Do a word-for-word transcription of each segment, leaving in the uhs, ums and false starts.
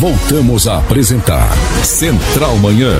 Voltamos a apresentar Central Manhã.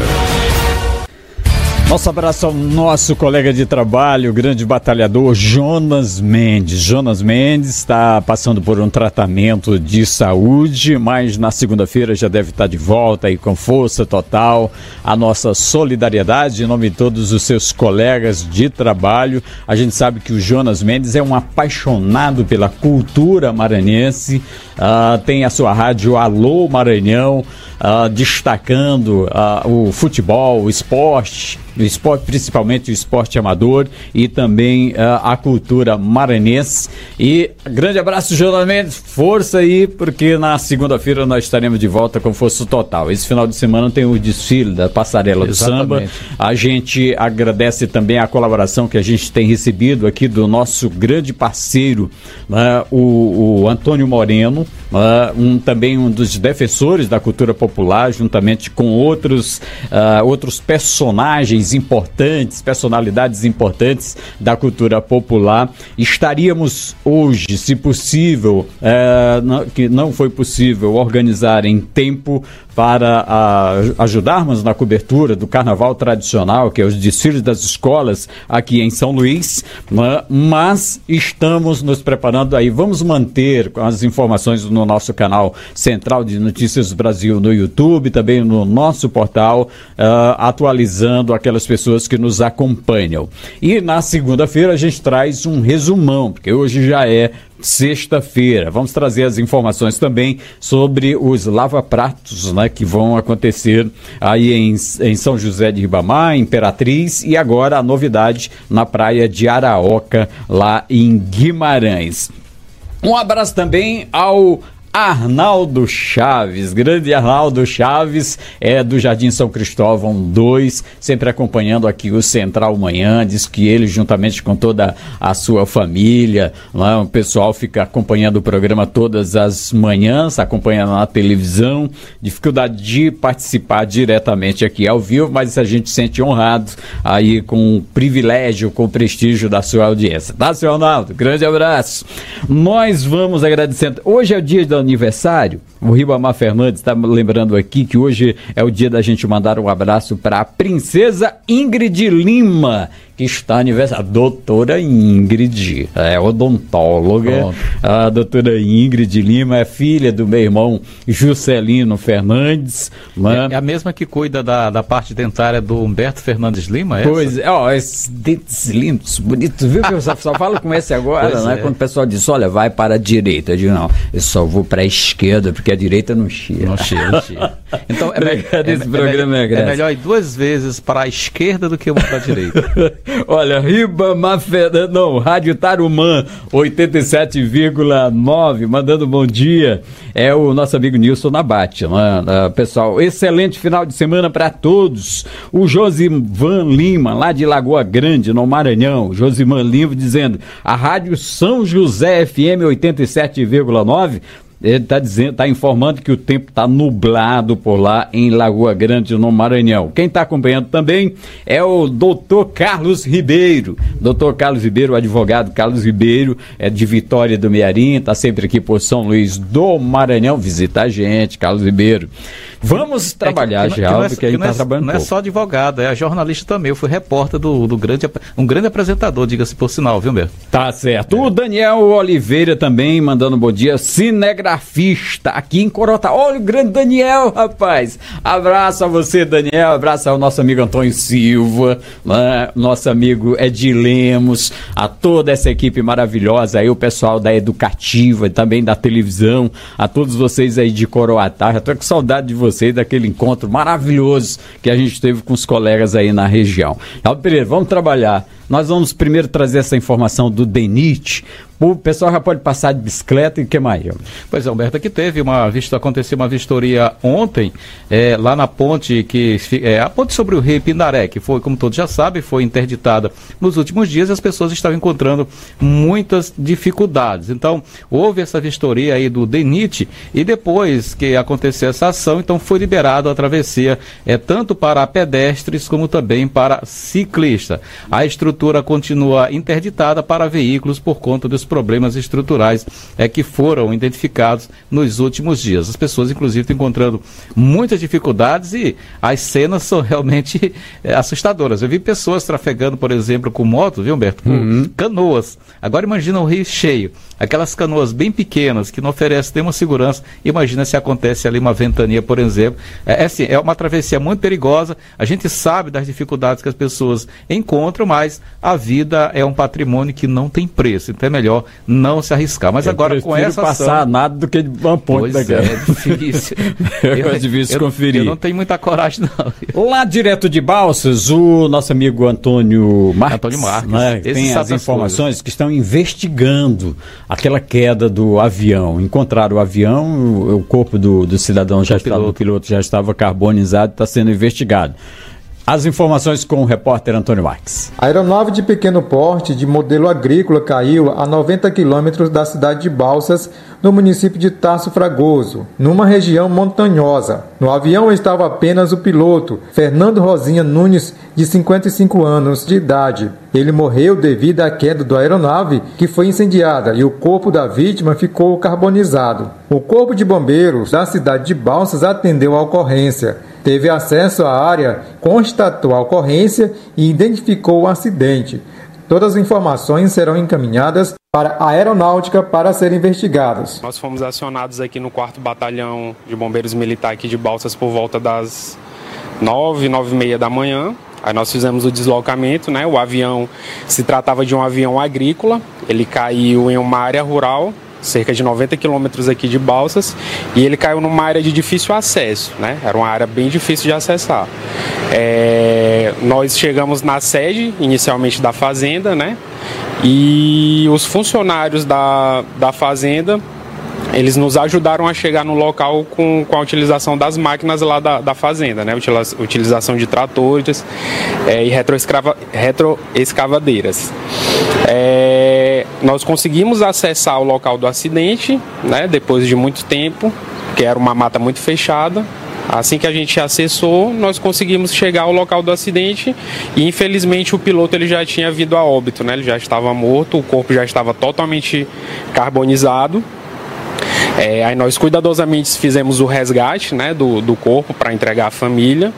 Nosso abraço ao nosso colega de trabalho, o grande batalhador Jonas Mendes. Jonas Mendes está passando por um tratamento de saúde, mas na segunda-feira já deve estar de volta aí com força total. A nossa solidariedade em nome de todos os seus colegas de trabalho. A gente sabe que o Jonas Mendes é um apaixonado pela cultura maranhense, uh, tem a sua rádio Alô Maranhão, uh, destacando uh, o futebol, o esporte, o esporte, principalmente o esporte amador e também uh, a cultura maranhense. E grande abraço, Jonas Mendes, força aí, porque na segunda-feira nós estaremos de volta com força total. Esse final de semana tem o desfile da Passarela do Samba. A gente agradece também a colaboração que a gente tem recebido aqui do nosso grande parceiro, uh, o, o Antônio Moreno, uh, um, também um dos defensores da cultura popular, juntamente com outros, uh, outros personagens importantes, personalidades importantes da cultura popular. Estaríamos hoje, se possível, é, não, que não foi possível organizar em tempo para a, ajudarmos na cobertura do carnaval tradicional, que é os desfiles das escolas aqui em São Luís, né? Mas estamos nos preparando aí, vamos manter as informações no nosso canal Central de Notícias Brasil no YouTube, também no nosso portal, uh, atualizando aquelas pessoas que nos acompanham. E na segunda-feira a gente traz um resumão, porque hoje já é sexta-feira. Vamos trazer as informações também sobre os lava-pratos, né, que vão acontecer aí em, em São José de Ribamar, Imperatriz, e agora a novidade na praia de Araoca, lá em Guimarães. Um abraço também ao Arnaldo Chaves, grande Arnaldo Chaves, é do Jardim São Cristóvão dois, sempre acompanhando aqui o Central Manhã. Diz que ele, juntamente com toda a sua família, lá, o pessoal fica acompanhando o programa todas as manhãs, acompanhando na televisão, dificuldade de participar diretamente aqui ao vivo, mas a gente se sente honrado aí com o privilégio, com o prestígio da sua audiência. Tá, seu Arnaldo? Grande abraço. Nós vamos agradecendo. Hoje é o dia da aniversário. O Ribamar Fernandes está lembrando aqui que hoje é o dia da gente mandar um abraço para a princesa Ingrid Lima, que está aniversário. A doutora Ingrid, é odontóloga. Oh. A doutora Ingrid Lima é filha do meu irmão Juscelino Fernandes. Né? É a mesma que cuida da, da parte dentária do Humberto Fernandes Lima, é? Pois é, ó, esses dentes lindos, bonitos, viu que eu só, só falo com esse agora, né? É. Quando o pessoal diz, olha, vai para a direita, eu digo, não, eu só vou para a esquerda, porque a direita não chia. Não chia, não chia. Então, é, é, esse programa é, é, é melhor ir duas vezes para a esquerda do que uma para a direita. Olha, Ribamar Fernandes, não, Rádio Tarumã, oitenta e sete vírgula nove, mandando bom dia, é o nosso amigo Nilson Nabate, né? Uh, pessoal, excelente final de semana para todos. O Josivan Lima, lá de Lagoa Grande, no Maranhão, Josivan Lima dizendo, a Rádio São José F M oitenta e sete vírgula nove, ele está dizendo, está informando que o tempo está nublado por lá em Lagoa Grande, no Maranhão. Quem está acompanhando também é o doutor Carlos Ribeiro. doutor Carlos Ribeiro, o advogado Carlos Ribeiro, é de Vitória do Mearim, está sempre aqui por São Luís do Maranhão. Visita a gente, Carlos Ribeiro. Vamos trabalhar, é que, que, Geraldo, que, que, que a gente está trabalhando Não pouco. É só advogado, é jornalista também. Eu fui repórter do, do grande, um grande apresentador, diga-se por sinal, viu, Humberto? Tá certo. É. O Daniel Oliveira também mandando um bom dia. Cinegrafista aqui em Corota. Olha o grande Daniel, rapaz. Abraço a você, Daniel. Abraço ao nosso amigo Antônio Silva, né? Nosso amigo Edi Lemos, a toda essa equipe maravilhosa aí, o pessoal da Educativa, também da televisão, a todos vocês aí de Coroatá. Já tô com saudade de vocês. Daquele encontro maravilhoso que a gente teve com os colegas aí na região. Aldo Pereira, vamos trabalhar. Nós vamos primeiro trazer essa informação do D E N I T. O pessoal já pode passar de bicicleta e o que mais? Pois é, Humberto, aqui teve uma vista, aconteceu uma vistoria ontem, é, lá na ponte, que é a ponte sobre o Rio Pindaré, que foi, como todos já sabem, foi interditada nos últimos dias e as pessoas estavam encontrando muitas dificuldades. Então, houve essa vistoria aí do D E N I T e depois que aconteceu essa ação, então foi liberado a travessia, é, tanto para pedestres como também para ciclistas. A estrutura estrutura continua interditada para veículos por conta dos problemas estruturais é, que foram identificados nos últimos dias. As pessoas, inclusive, estão encontrando muitas dificuldades e as cenas são realmente é, assustadoras. Eu vi pessoas trafegando, por exemplo, com moto, viu, Humberto? Com uhum. canoas. Agora imagina o rio cheio. Aquelas canoas bem pequenas que não oferecem nenhuma segurança. Imagina se acontece ali uma ventania, por exemplo. É, é, assim, é uma travessia muito perigosa. A gente sabe das dificuldades que as pessoas encontram, mas a vida é um patrimônio que não tem preço. Então é melhor não se arriscar. Mas eu agora com essa ação... passar nada do que de uma ponte da guerra. É difícil. eu, é difícil eu, conferir. Eu não tenho muita coragem, não. Lá direto de Balsas, o nosso amigo Antônio Marques, Antônio Marques né, tem as informações coisas. que estão investigando aquela queda do avião. Encontraram o avião, o, o corpo do, do cidadão já estava, do piloto já estava carbonizado, está sendo investigado. As informações com o repórter Antônio Marques. A aeronave de pequeno porte, de modelo agrícola, caiu a noventa quilômetros da cidade de Balsas, no município de Tasso Fragoso, numa região montanhosa. No avião estava apenas o piloto, Fernando Rosinha Nunes, de cinquenta e cinco anos de idade. Ele morreu devido à queda da aeronave, que foi incendiada, e o corpo da vítima ficou carbonizado. O Corpo de Bombeiros da cidade de Balsas atendeu a ocorrência. Teve acesso à área, constatou a ocorrência e identificou o acidente. Todas as informações serão encaminhadas para a Aeronáutica para serem investigadas. Nós fomos acionados aqui no quarto Batalhão de Bombeiros Militar aqui de Balsas por volta das nove, nove e meia da manhã. Aí nós fizemos o deslocamento, né? O avião se tratava de um avião agrícola, ele caiu em uma área rural, cerca de noventa quilômetros aqui de Balsas, e ele caiu numa área de difícil acesso, né? Era uma área bem difícil de acessar. É, nós chegamos na sede, inicialmente da fazenda, né? E os funcionários da, da fazenda, eles nos ajudaram a chegar no local com, com a utilização das máquinas lá da, da fazenda, né? Utilização de tratores é, e retroescrava, retroescavadeiras. É, nós conseguimos acessar o local do acidente, né? Depois de muito tempo, que era uma mata muito fechada. Assim que a gente acessou, nós conseguimos chegar ao local do acidente e, infelizmente, o piloto ele já tinha vindo a óbito, né? Ele já estava morto, o corpo já estava totalmente carbonizado. É, aí nós cuidadosamente fizemos o resgate, né, do, do corpo para entregar à família,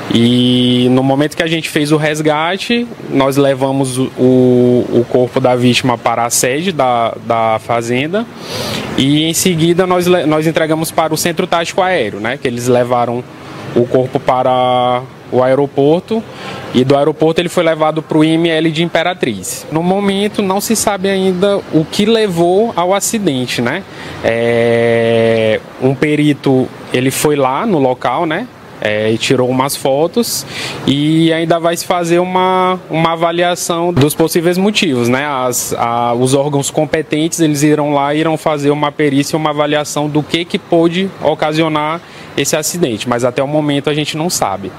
e no momento que a gente fez o resgate, nós levamos o, o corpo da vítima para a sede da, da fazenda, e em seguida nós, nós entregamos para o Centro Tático Aéreo, né, que eles levaram o corpo para o aeroporto, e do aeroporto ele foi levado para o I M L de Imperatriz. No momento não se sabe ainda o que levou ao acidente, né? É, um perito ele foi lá no local, né? É, e tirou umas fotos, e ainda vai se fazer uma, uma avaliação dos possíveis motivos, né? As, a, os órgãos competentes eles irão lá e irão fazer uma perícia, uma avaliação do que que pôde ocasionar esse acidente, mas até o momento a gente não sabe.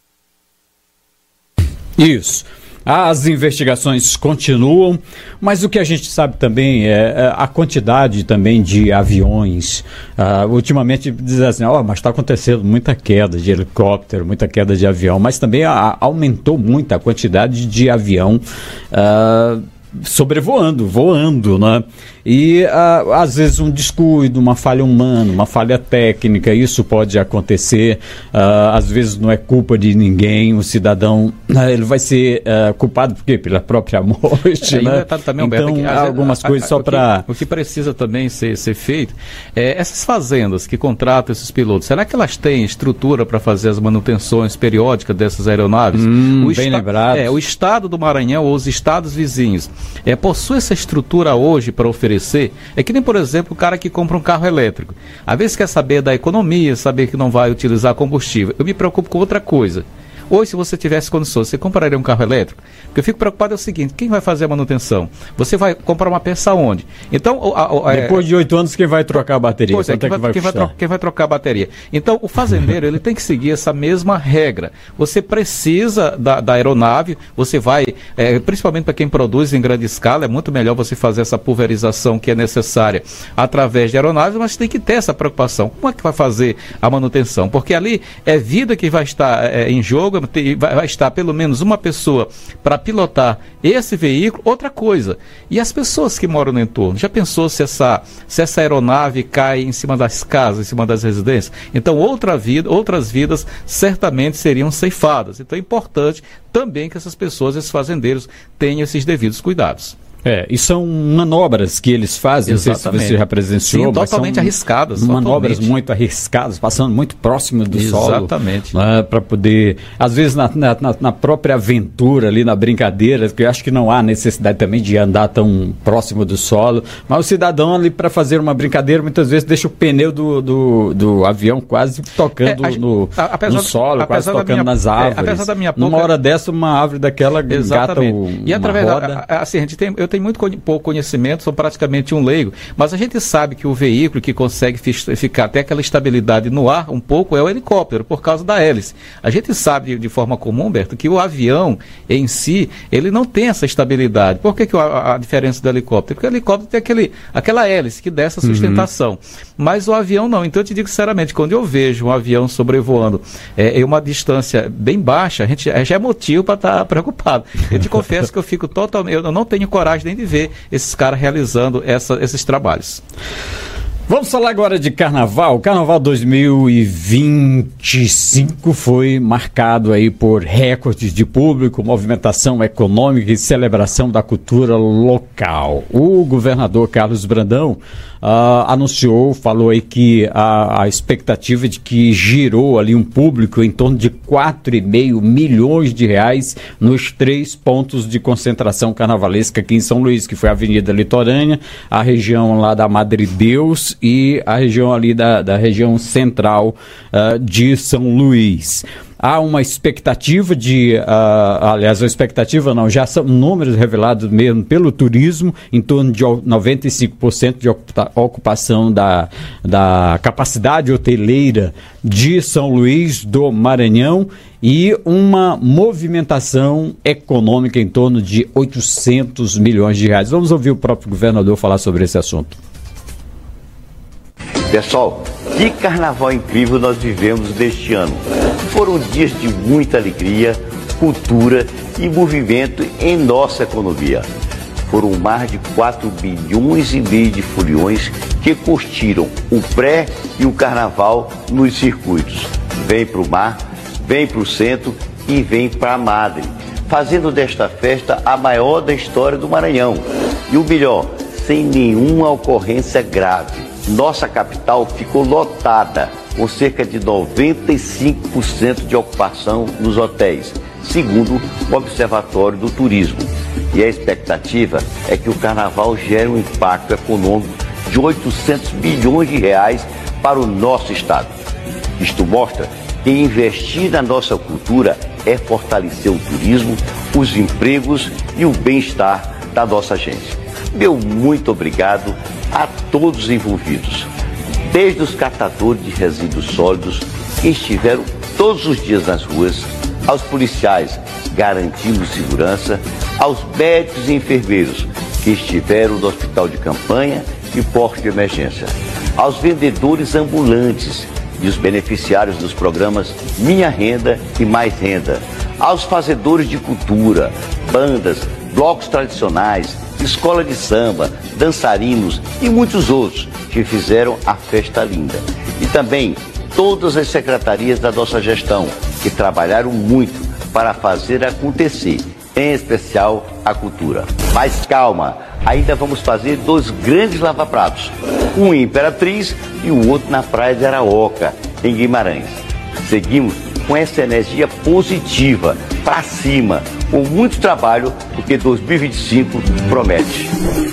Isso. As investigações continuam, mas o que a gente sabe também é a quantidade também de aviões. Uh, ultimamente dizem assim, oh, mas está acontecendo muita queda de helicóptero, muita queda de avião, mas também a, aumentou muito a quantidade de avião uh, sobrevoando, voando, né? E uh, às vezes um descuido, uma falha humana, uma falha técnica, isso pode acontecer. Uh, às vezes não é culpa de ninguém, o cidadão uh, ele vai ser uh, culpado por quê? Pela própria morte, é, né? Também, então Humberto, que, há algumas a, coisas a, só para... O que precisa também ser, ser feito é essas fazendas que contratam esses pilotos, será que elas têm estrutura para fazer as manutenções periódicas dessas aeronaves? Hum, o bem esta... lembrado. É, o estado do Maranhão ou os estados vizinhos é, possui essa estrutura hoje para oferecer. É que nem, por exemplo, o cara que compra um carro elétrico. Às vezes quer saber da economia, saber que não vai utilizar combustível. Eu me preocupo com outra coisa. Hoje, se você tivesse condições, você compraria um carro elétrico? Porque eu fico preocupado é o seguinte, quem vai fazer a manutenção? Você vai comprar uma peça onde? Então, a, a, depois de oito anos, quem vai trocar a bateria? Pois é, quem, é que vai, quem, vai trocar, quem vai trocar a bateria? Então, o fazendeiro, ele tem que seguir essa mesma regra. Você precisa da, da aeronave, você vai, é, principalmente para quem produz em grande escala, é muito melhor você fazer essa pulverização que é necessária através de aeronaves, mas tem que ter essa preocupação. Como é que vai fazer a manutenção? Porque ali é vida que vai estar é, em jogo, pelo, vai, vai estar pelo menos uma pessoa para pilotar esse veículo. Outra coisa, e as pessoas que moram no entorno? Já pensou se essa, se essa aeronave cai em cima das casas, em cima das residências? Então outra vida, outras vidas certamente seriam ceifadas. Então é importante também que essas pessoas, esses fazendeiros, tenham esses devidos cuidados. É, e são manobras que eles fazem, Exatamente. Não sei se você já presenciou. Sim, totalmente arriscadas. Manobras totalmente. muito arriscadas, passando muito próximo do Exatamente. solo. Exatamente. Né, para poder, às vezes na, na, na própria aventura ali, na brincadeira, que eu acho que não há necessidade também de andar tão próximo do solo, mas o cidadão ali para fazer uma brincadeira, muitas vezes deixa o pneu do, do, do avião quase tocando é, a, no, apesar, no solo, quase tocando minha, nas árvores. É, apesar da minha pouca... Numa hora dessa, uma árvore daquela engata o, e através uma roda. Da, assim, a gente tem, eu tenho muito pouco conhecimento, sou praticamente um leigo, mas a gente sabe que o veículo que consegue ficar até aquela estabilidade no ar um pouco é o helicóptero, por causa da hélice. A gente sabe de forma comum, Humberto, que o avião em si, ele não tem essa estabilidade. Por que, que a, a diferença do helicóptero? Porque o helicóptero tem aquele, aquela hélice que dá essa sustentação, uhum. mas o avião não. Então eu te digo sinceramente, quando eu vejo um avião sobrevoando é, em uma distância bem baixa, a gente já é motivo para estar tá preocupado. Eu te confesso que eu fico totalmente, eu não tenho coragem nem de ver esses caras realizando essa, esses trabalhos. Vamos falar agora de carnaval. O carnaval dois mil e vinte e cinco foi marcado aí por recordes de público, movimentação econômica e celebração da cultura local. O governador Carlos Brandão uh, anunciou, falou aí que a, a expectativa de que girou ali um público em torno de quatro e meio milhões de reais nos três pontos de concentração carnavalesca aqui em São Luís, que foi a Avenida Litorânea, a região lá da Madre Deus e a região ali da, da região central uh, de São Luís. Há uma expectativa de, uh, aliás, a expectativa não, já são números revelados mesmo pelo turismo, em torno de noventa e cinco por cento de ocupação da, da capacidade hoteleira de São Luís do Maranhão e uma movimentação econômica em torno de oitocentos milhões de reais. Vamos ouvir o próprio governador falar sobre esse assunto. Pessoal, que carnaval incrível nós vivemos deste ano. Foram dias de muita alegria, cultura e movimento em nossa economia. Foram mais de quatro bilhões e meio de foliões que curtiram o pré e o carnaval nos circuitos. Vem para o mar, vem para o centro e vem para a Madre, fazendo desta festa a maior da história do Maranhão. E o melhor, sem nenhuma ocorrência grave. Nossa capital ficou lotada, com cerca de noventa e cinco por cento de ocupação nos hotéis, segundo o Observatório do Turismo. E a expectativa é que o carnaval gere um impacto econômico de oitocentos bilhões de reais para o nosso estado. Isto mostra que investir na nossa cultura é fortalecer o turismo, os empregos e o bem-estar da nossa gente. Meu muito obrigado a todos os envolvidos, desde os catadores de resíduos sólidos que estiveram todos os dias nas ruas, aos policiais garantindo segurança, aos médicos e enfermeiros que estiveram no hospital de campanha e posto de emergência, aos vendedores ambulantes e os beneficiários dos programas Minha Renda e Mais Renda, aos fazedores de cultura, bandas, blocos tradicionais, escola de samba, dançarinos e muitos outros que fizeram a festa linda. E também todas as secretarias da nossa gestão que trabalharam muito para fazer acontecer, em especial a cultura. Mas calma, ainda vamos fazer dois grandes lava-pratos, um em Imperatriz e o outro na Praia de Araoca, em Guimarães. Seguimos com essa energia positiva, para cima, com muito trabalho, porque dois mil e vinte e cinco promete.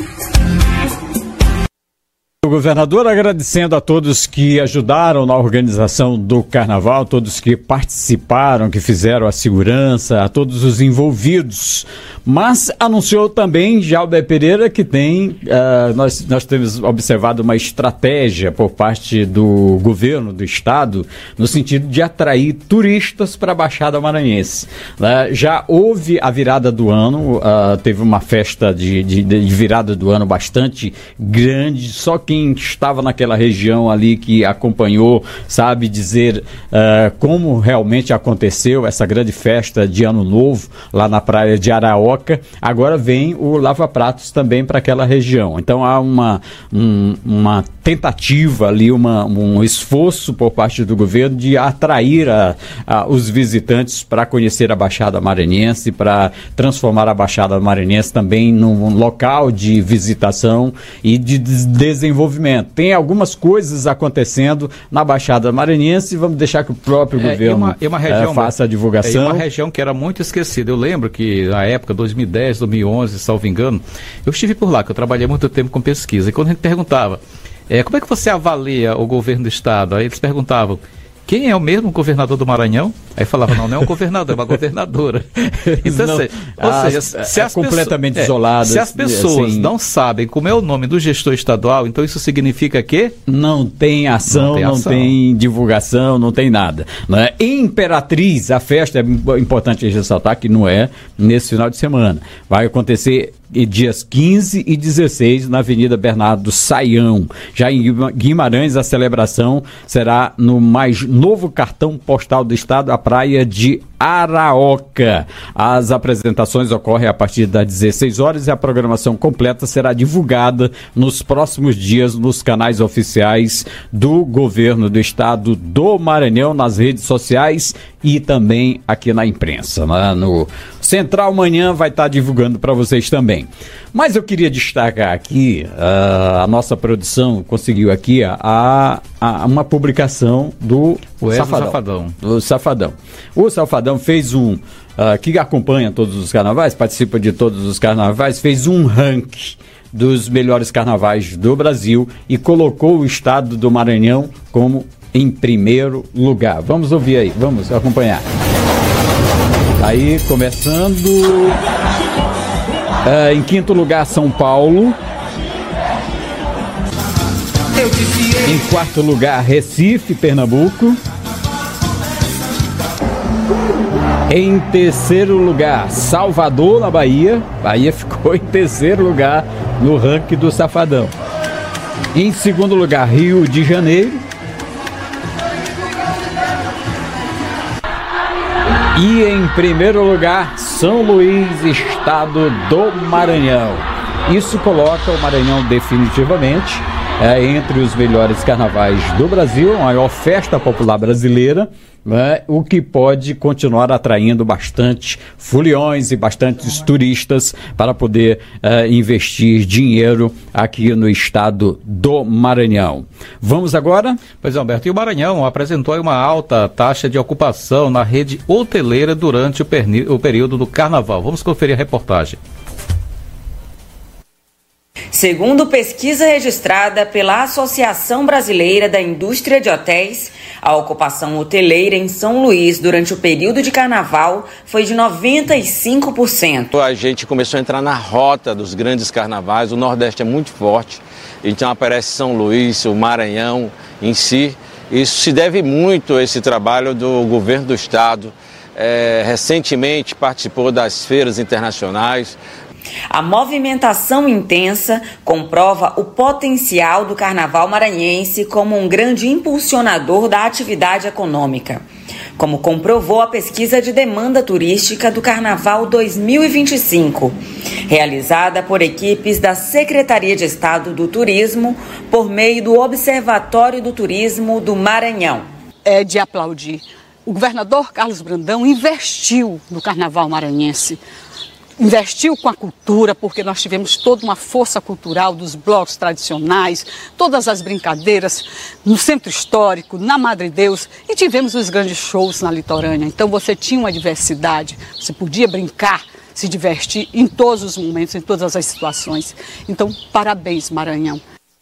O governador agradecendo a todos que ajudaram na organização do carnaval, todos que participaram, que fizeram a segurança, a todos os envolvidos. Mas anunciou também, Jalber Pereira, que tem, uh, nós, nós temos observado uma estratégia por parte do governo do estado, no sentido de atrair turistas para a Baixada Maranhense. Uh, já houve a virada do ano, uh, teve uma festa de, de, de virada do ano bastante grande, só quem quem estava naquela região ali, que acompanhou, sabe dizer uh, como realmente aconteceu essa grande festa de Ano Novo lá na praia de Araoca. Agora vem o Lava Pratos também para aquela região. Então há uma, um, uma tentativa ali, uma, um esforço por parte do governo de atrair a, a, os visitantes para conhecer a Baixada Maranhense, para transformar a Baixada Maranhense também num local de visitação e de desenvolvimento. Tem algumas coisas acontecendo na Baixada Maranhense, vamos deixar que o próprio é, governo uma, uma região, é, faça a divulgação. É uma região que era muito esquecida. Eu lembro que na época, dois mil e dez, dois mil e onze, salvo engano, eu estive por lá, que eu trabalhei muito tempo com pesquisa, e quando a gente perguntava, é, como é que você avalia o governo do estado? Aí eles perguntavam, quem é o mesmo governador do Maranhão? Aí falava, não, não é um governador, é uma governadora. Então, não, assim, ou as, seja, se é as completamente pessoas, isoladas. É, se as pessoas assim, não sabem como é o nome do gestor estadual, então isso significa que não tem ação, não tem, não tem divulgação, não tem nada. Né? Em Imperatriz, a festa, é importante ressaltar que não é nesse final de semana. Vai acontecer dias quinze e dezesseis na Avenida Bernardo Saião. Já em Guimarães, a celebração será no mais novo cartão postal do estado, a praia de Araoca. As apresentações ocorrem a partir das dezesseis horas e a programação completa será divulgada nos próximos dias nos canais oficiais do governo do estado do Maranhão, nas redes sociais e também aqui na imprensa, né? No Central Manhã vai estar divulgando para vocês também. Mas eu queria destacar aqui, uh, a nossa produção conseguiu aqui a, a, uma publicação do Safadão, Safadão. do Safadão. O Safadão fez um, uh, que acompanha todos os carnavais, participa de todos os carnavais, fez um ranking dos melhores carnavais do Brasil e colocou o estado do Maranhão como em primeiro lugar. Vamos ouvir aí, vamos acompanhar. Aí, começando... Uh, em quinto lugar, São Paulo. Em quarto lugar, Recife, Pernambuco. Em terceiro lugar, Salvador, na Bahia. Bahia ficou em terceiro lugar no ranking do Safadão. Em segundo lugar, Rio de Janeiro. E em primeiro lugar, São Luís, estado do Maranhão. Isso coloca o Maranhão definitivamente é, entre os melhores carnavais do Brasil, a maior festa popular brasileira, né, o que pode continuar atraindo bastante foliões e bastantes turistas para poder é, investir dinheiro aqui no estado do Maranhão. Vamos agora? Pois é, Alberto, e o Maranhão apresentou uma alta taxa de ocupação na rede hoteleira durante o, perni- o período do carnaval. Vamos conferir a reportagem. Segundo pesquisa registrada pela Associação Brasileira da Indústria de Hotéis, a ocupação hoteleira em São Luís durante o período de carnaval foi de noventa e cinco por cento. A gente começou a entrar na rota dos grandes carnavais, o Nordeste é muito forte, então aparece São Luís, o Maranhão em si. Isso se deve muito a esse trabalho do governo do estado. É, recentemente participou das feiras internacionais. A movimentação intensa comprova o potencial do carnaval maranhense como um grande impulsionador da atividade econômica, como comprovou a pesquisa de demanda turística do Carnaval dois mil e vinte e cinco, realizada por equipes da Secretaria de Estado do Turismo por meio do Observatório do Turismo do Maranhão. É de aplaudir. O governador Carlos Brandão investiu no carnaval maranhense. Investiu com a cultura, porque nós tivemos toda uma força cultural dos blocos tradicionais, todas as brincadeiras no Centro Histórico, na Madre Deus, e tivemos os grandes shows na litorânea. Então você tinha uma diversidade, você podia brincar, se divertir em todos os momentos, em todas as situações. Então, parabéns, Maranhão.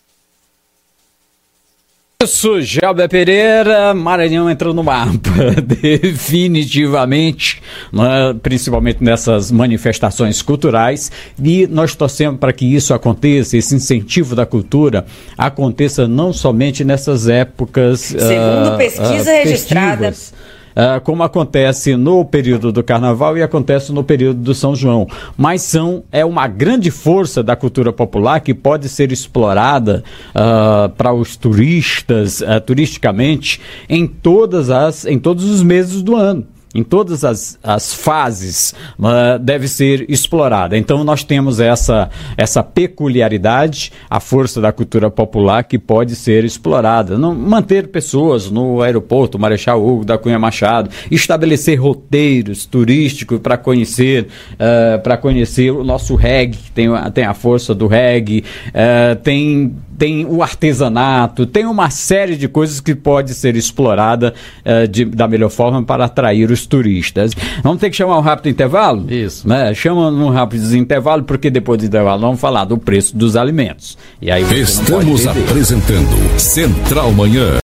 Isso, Gelber Pereira, Maranhão entrou no mapa, definitivamente, né, principalmente nessas manifestações culturais, e nós torcemos para que isso aconteça, esse incentivo da cultura aconteça não somente nessas épocas Segundo uh, pesquisa uh, registrada... uh, como acontece no período do Carnaval e acontece no período do São João. Mas são, é uma grande força da cultura popular que pode ser explorada uh, para os turistas, uh, turisticamente, em todas as, em todos os meses do ano. Em todas as, as fases, uh, deve ser explorada. Então nós temos essa, essa peculiaridade, a força da cultura popular que pode ser explorada. Não, manter pessoas no aeroporto Marechal Hugo da Cunha Machado, estabelecer roteiros turísticos para conhecer, uh, para conhecer o nosso reggae, tem, tem a força do reggae, uh, tem... tem o artesanato, tem uma série de coisas que pode ser explorada uh, de, da melhor forma para atrair os turistas. Vamos ter que chamar um rápido intervalo? Isso. Né? Chama um rápido intervalo, porque depois do intervalo vamos falar do preço dos alimentos. E aí Estamos apresentando Central Manhã.